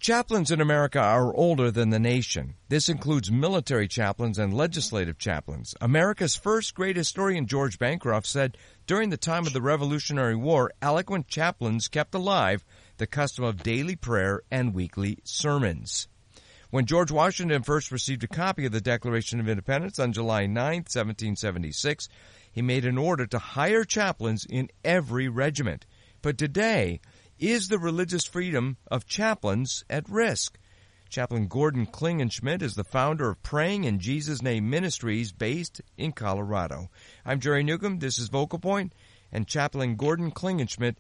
Chaplains in America are older than the nation. This includes military chaplains and legislative chaplains. America's first great historian, George Bancroft, said during the time of the Revolutionary War, eloquent chaplains kept alive the custom of daily prayer and weekly sermons. When George Washington first received a copy of the Declaration of Independence on July 9, 1776, he made an order to hire chaplains in every regiment. But today, is the religious freedom of chaplains at risk? Chaplain Gordon Klingenschmitt is the founder of Praying in Jesus' Name Ministries based in Colorado. I'm Jerry Newcomb. This is Vocal Point, and Chaplain Gordon Klingenschmitt,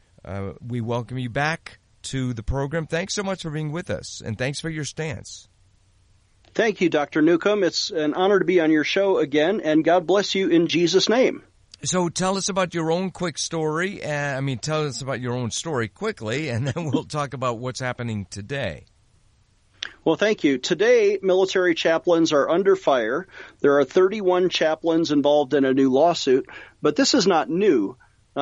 we welcome you back to the program. Thanks so much for being with us, and thanks for your stance. Thank you, Dr. Newcomb. It's an honor to be on your show again, and God bless you in Jesus' name. So tell us about your own quick story. Tell us about your own story quickly, and then we'll talk about what's happening today. Well, thank you. Today, military chaplains are under fire. There are 31 chaplains involved in a new lawsuit, but this is not new.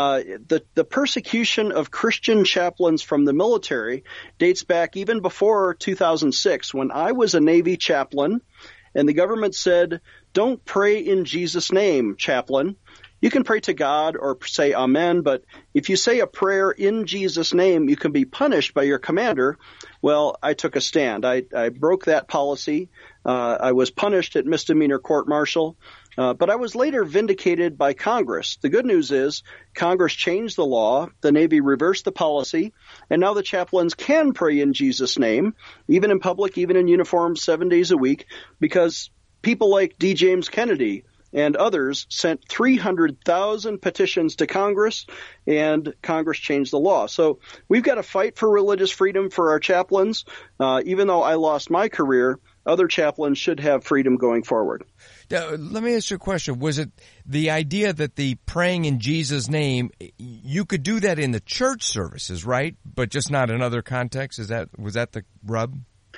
The persecution of Christian chaplains from the military dates back even before 2006, when I was a Navy chaplain, and the government said, "Don't pray in Jesus' name, chaplain. You can pray to God or say amen, but if you say a prayer in Jesus' name, you can be punished by your commander." Well, I took a stand. I broke that policy. I was punished at misdemeanor court-martial, but I was later vindicated by Congress. The good news is Congress changed the law, the Navy reversed the policy, and now the chaplains can pray in Jesus' name, even in public, even in uniform, 7 days a week, because people like D. James Kennedy and others sent 300,000 petitions to Congress, and Congress changed the law. So we've got to fight for religious freedom for our chaplains. Even though I lost my career, other chaplains should have freedom going forward. Let me ask you a question. Was it the idea that the praying in Jesus' name, you could do that in the church services, right? But just not in other contexts? Was that the rub?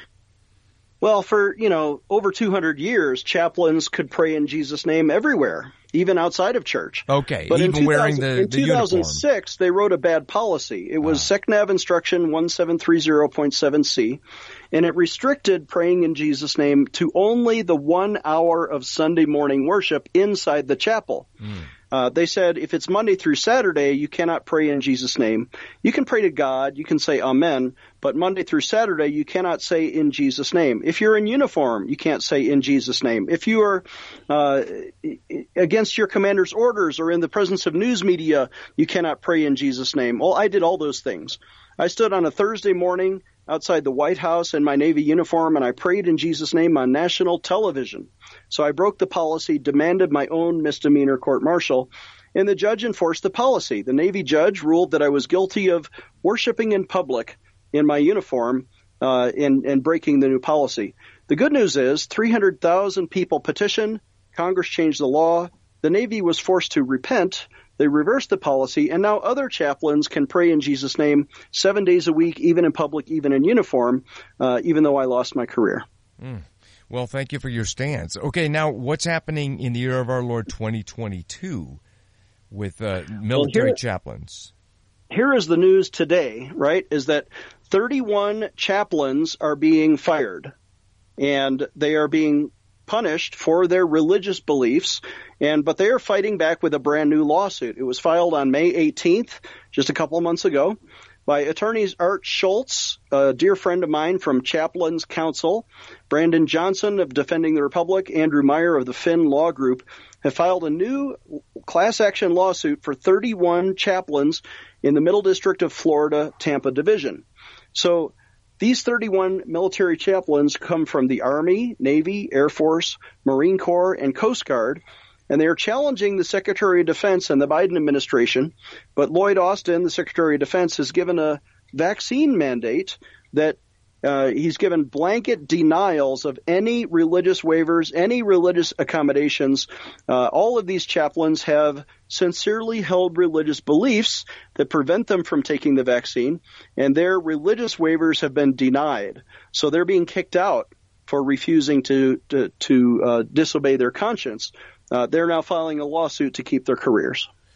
Well, for, over 200 years, chaplains could pray in Jesus' name everywhere, even outside of church. Okay, but even wearing the 2006, uniform. They wrote a bad policy. It was SecNav Instruction 1730.7c, and it restricted praying in Jesus' name to only the 1 hour of Sunday morning worship inside the chapel. They said if it's Monday through Saturday, you cannot pray in Jesus' name. You can pray to God, you can say amen, but Monday through Saturday, you cannot say in Jesus' name. If you're in uniform, you can't say in Jesus' name. If you are against your commander's orders or in the presence of news media, you cannot pray in Jesus' name. Well, I did all those things. I stood on a Thursday morning outside the White House in my Navy uniform, and I prayed in Jesus' name on national television. So I broke the policy, demanded my own misdemeanor court-martial, and the judge enforced the policy. The Navy judge ruled that I was guilty of worshiping in public in my uniform and breaking the new policy. The good news is 300,000 people petitioned, Congress changed the law, the Navy was forced to repent, they reversed the policy, and now other chaplains can pray in Jesus' name 7 days a week, even in public, even in uniform, even though I lost my career. Well, thank you for your stance. Okay, now what's happening in the year of our Lord 2022 with military chaplains? Here is the news today, right, is that 31 chaplains are being fired, and they are being punished for their religious beliefs, but they are fighting back with a brand new lawsuit. It was filed on May 18th, just a couple of months ago, by attorneys Art Schultz, a dear friend of mine from Chaplains Council, Brandon Johnson of Defending the Republic, Andrew Meyer of the Finn Law Group, have filed a new class action lawsuit for 31 chaplains in the Middle District of Florida, Tampa Division. So these 31 military chaplains come from the Army, Navy, Air Force, Marine Corps, and Coast Guard, and they are challenging the Secretary of Defense and the Biden administration. But Lloyd Austin, the Secretary of Defense, has given a vaccine mandate that he's given blanket denials of any religious waivers, any religious accommodations. All of these chaplains have sincerely held religious beliefs that prevent them from taking the vaccine, and their religious waivers have been denied. So they're being kicked out for refusing to disobey their conscience. They're now filing a lawsuit to keep their careers.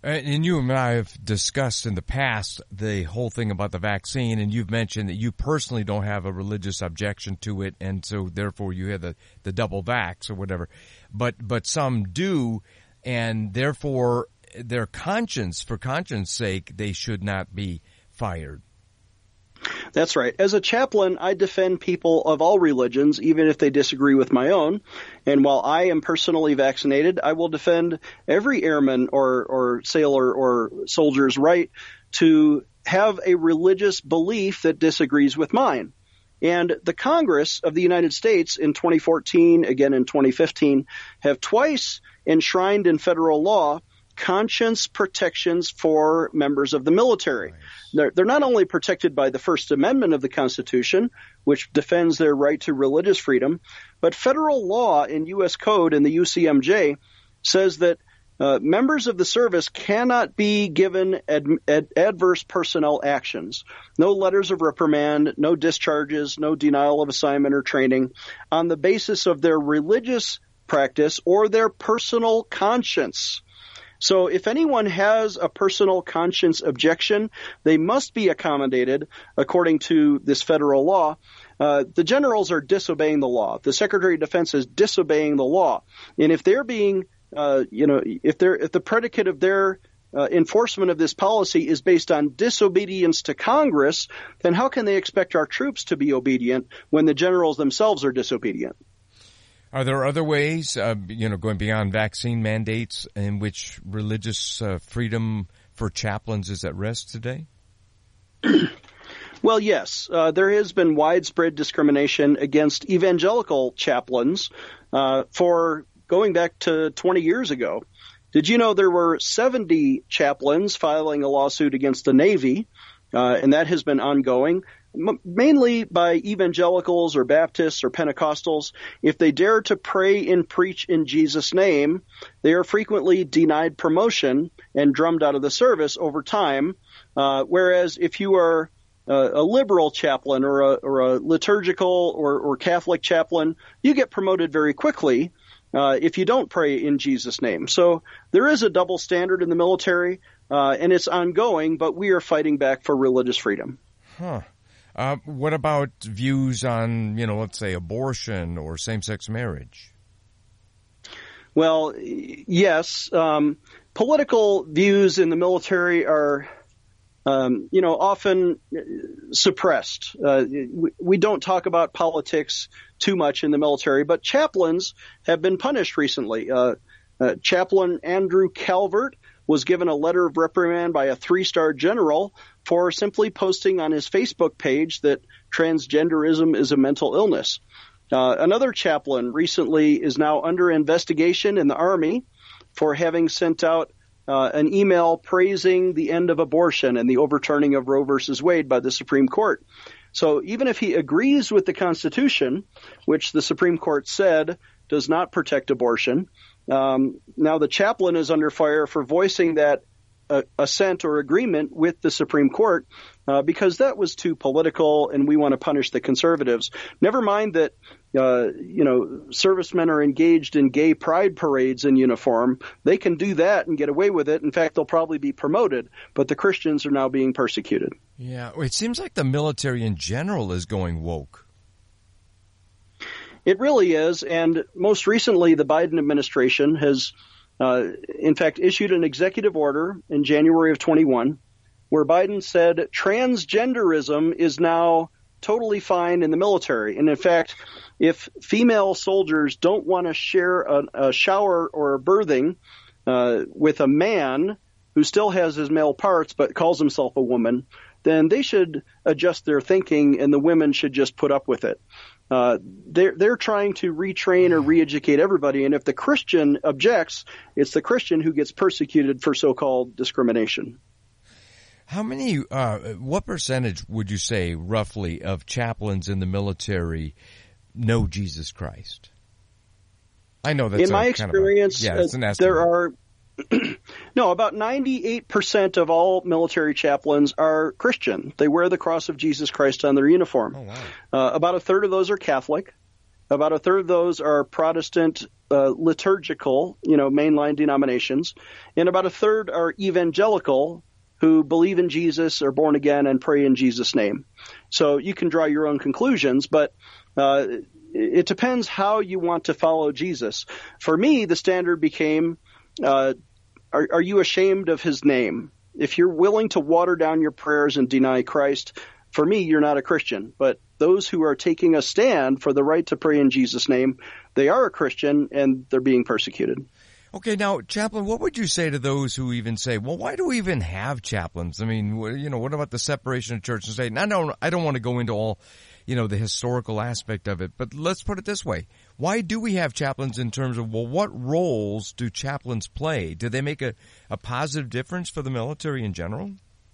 And you and I have discussed in the past the whole thing about the vaccine, and you've mentioned that you personally don't have a religious objection to it, and so therefore you have the double vax or whatever. But some do, and therefore their conscience, for conscience sake, they should not be fired. That's right. As a chaplain, I defend people of all religions, even if they disagree with my own. And while I am personally vaccinated, I will defend every airman or sailor or soldier's right to have a religious belief that disagrees with mine. And the Congress of the United States in 2014, again in 2015, have twice enshrined in federal law conscience protections for members of the military. Nice. They're not only protected by the First Amendment of the Constitution, which defends their right to religious freedom, but federal law in U.S. Code and the UCMJ says that members of the service cannot be given adverse personnel actions, no letters of reprimand, no discharges, no denial of assignment or training on the basis of their religious practice or their personal conscience. So if anyone has a personal conscience objection, they must be accommodated according to this federal law. The generals are disobeying the law. The Secretary of Defense is disobeying the law. And if they're being, if the predicate of their enforcement of this policy is based on disobedience to Congress, then how can they expect our troops to be obedient when the generals themselves are disobedient? Are there other ways, going beyond vaccine mandates, in which religious freedom for chaplains is at risk today? Well, yes. There has been widespread discrimination against evangelical chaplains for going back to 20 years ago. Did you know there were 70 chaplains filing a lawsuit against the Navy, and that has been ongoing? Mainly by evangelicals or Baptists or Pentecostals. If they dare to pray and preach in Jesus' name, they are frequently denied promotion and drummed out of the service over time. Whereas if you are a liberal chaplain or a liturgical or Catholic chaplain, you get promoted very quickly if you don't pray in Jesus' name. So there is a double standard in the military, and it's ongoing, but we are fighting back for religious freedom. Huh. What about views on, let's say abortion or same-sex marriage? Well, yes. Political views in the military are, often suppressed. We don't talk about politics too much in the military, but chaplains have been punished recently. Chaplain Andrew Calvert was given a letter of reprimand by a 3-star general for simply posting on his Facebook page that transgenderism is a mental illness. Another chaplain recently is now under investigation in the Army for having sent out an email praising the end of abortion and the overturning of Roe versus Wade by the Supreme Court. So even if he agrees with the Constitution, which the Supreme Court said does not protect abortion, now the chaplain is under fire for voicing that assent or agreement with the Supreme Court because that was too political and we want to punish the conservatives. Never mind that, servicemen are engaged in gay pride parades in uniform. They can do that and get away with it. In fact, they'll probably be promoted, but the Christians are now being persecuted. Yeah, it seems like the military in general is going woke. It really is, and most recently the Biden administration has in fact issued an executive order in January of 21 where Biden said transgenderism is now totally fine in the military. And in fact, if female soldiers don't want to share a shower or a birthing with a man who still has his male parts but calls himself a woman, then they should adjust their thinking and the women should just put up with it. They're trying to retrain or re-educate everybody, and if the Christian objects, it's the Christian who gets persecuted for so-called discrimination. How many, what percentage would you say, roughly, of chaplains in the military know Jesus Christ? I know that's in my experience, there are about 98% of all military chaplains are Christian. They wear the cross of Jesus Christ on their uniform. Oh, wow. About a third of those are Catholic. About a third of those are Protestant liturgical, mainline denominations. And about a third are evangelical, who believe in Jesus, are born again, and pray in Jesus' name. So you can draw your own conclusions, but it depends how you want to follow Jesus. For me, the standard became, are you ashamed of his name? If you're willing to water down your prayers and deny Christ, for me, you're not a Christian. But those who are taking a stand for the right to pray in Jesus' name, they are a Christian, and they're being persecuted. Okay, now, Chaplain, what would you say to those who even say, well, why do we even have chaplains? I mean, what about the separation of church and state? And I don't want to go into all, the historical aspect of it, but let's put it this way. Why do we have chaplains in terms of, well, what roles do chaplains play? Do they make a positive difference for the military in general?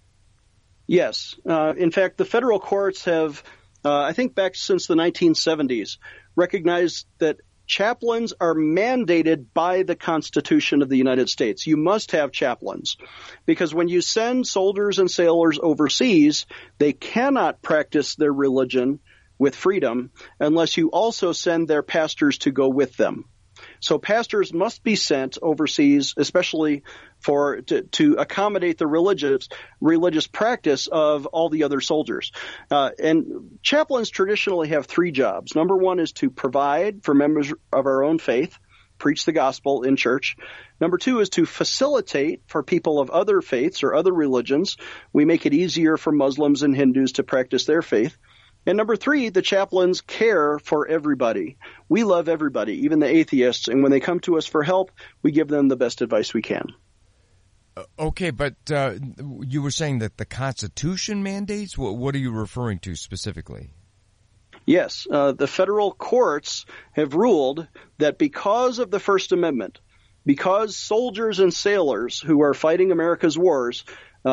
Yes. In fact, the federal courts have, I think back since the 1970s, recognized that chaplains are mandated by the Constitution of the United States. You must have chaplains because when you send soldiers and sailors overseas, they cannot practice their religion with freedom unless you also send their pastors to go with them. So pastors must be sent overseas, especially to accommodate the religious practice of all the other soldiers. And chaplains traditionally have three jobs. Number one is to provide for members of our own faith, preach the gospel in church. Number two is to facilitate for people of other faiths or other religions. We make it easier for Muslims and Hindus to practice their faith. And number three, the chaplains care for everybody. We love everybody, even the atheists, and when they come to us for help, we give them the best advice we can. Okay, but you were saying that the Constitution mandates? What are you referring to specifically? Yes, the federal courts have ruled that because of the First Amendment, because soldiers and sailors who are fighting America's wars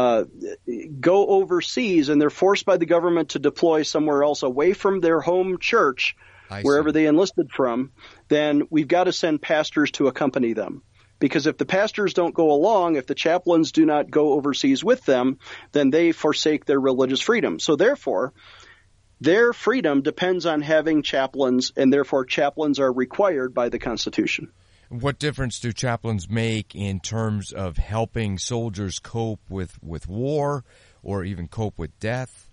go overseas and they're forced by the government to deploy somewhere else away from their home church, wherever they enlisted from, then we've got to send pastors to accompany them. Because if the pastors don't go along, if the chaplains do not go overseas with them, then they forsake their religious freedom. So therefore, their freedom depends on having chaplains, and therefore chaplains are required by the Constitution. What difference do chaplains make in terms of helping soldiers cope with war or even cope with death?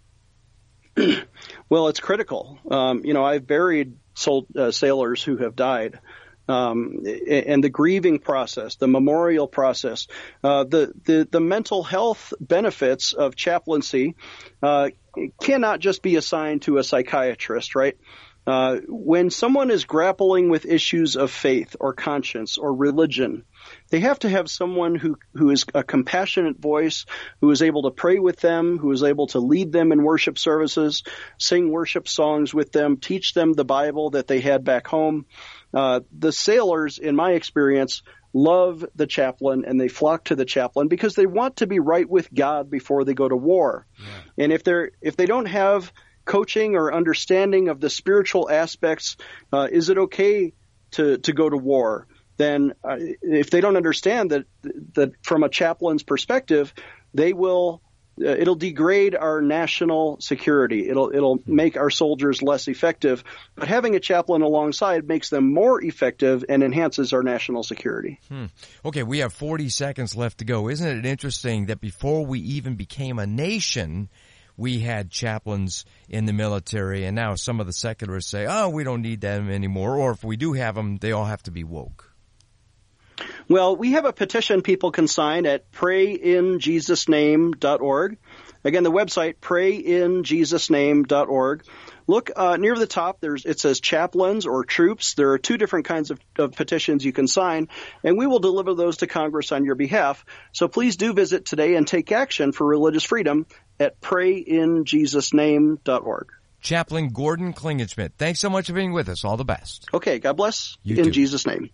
Well, it's critical. I've buried sailors who have died. And the grieving process, the memorial process, the mental health benefits of chaplaincy cannot just be assigned to a psychiatrist, right? When someone is grappling with issues of faith or conscience or religion, they have to have someone who is a compassionate voice, who is able to pray with them, who is able to lead them in worship services, sing worship songs with them, teach them the Bible that they had back home. The sailors, in my experience, love the chaplain and they flock to the chaplain because they want to be right with God before they go to war. Yeah. And if they don't have coaching or understanding of the spiritual aspects, is it okay to go to war? Then if they don't understand that from a chaplain's perspective, they will it'll degrade our national security. It'll make our soldiers less effective. But having a chaplain alongside makes them more effective and enhances our national security. Okay, we have 40 seconds left to go. Isn't it interesting that before we even became a nation, we had chaplains in the military, and now some of the secularists say, oh, we don't need them anymore, or if we do have them, they all have to be woke. Well, we have a petition people can sign at prayinjesusname.org. Again, the website, prayinjesusname.org. Look near the top, it says chaplains or troops. There are two different kinds of petitions you can sign, and we will deliver those to Congress on your behalf. So please do visit today and take action for religious freedom at prayinjesusname.org. Chaplain Gordon Klingenschmitt, thanks so much for being with us. All the best. Okay, God bless. You in too. Jesus' name.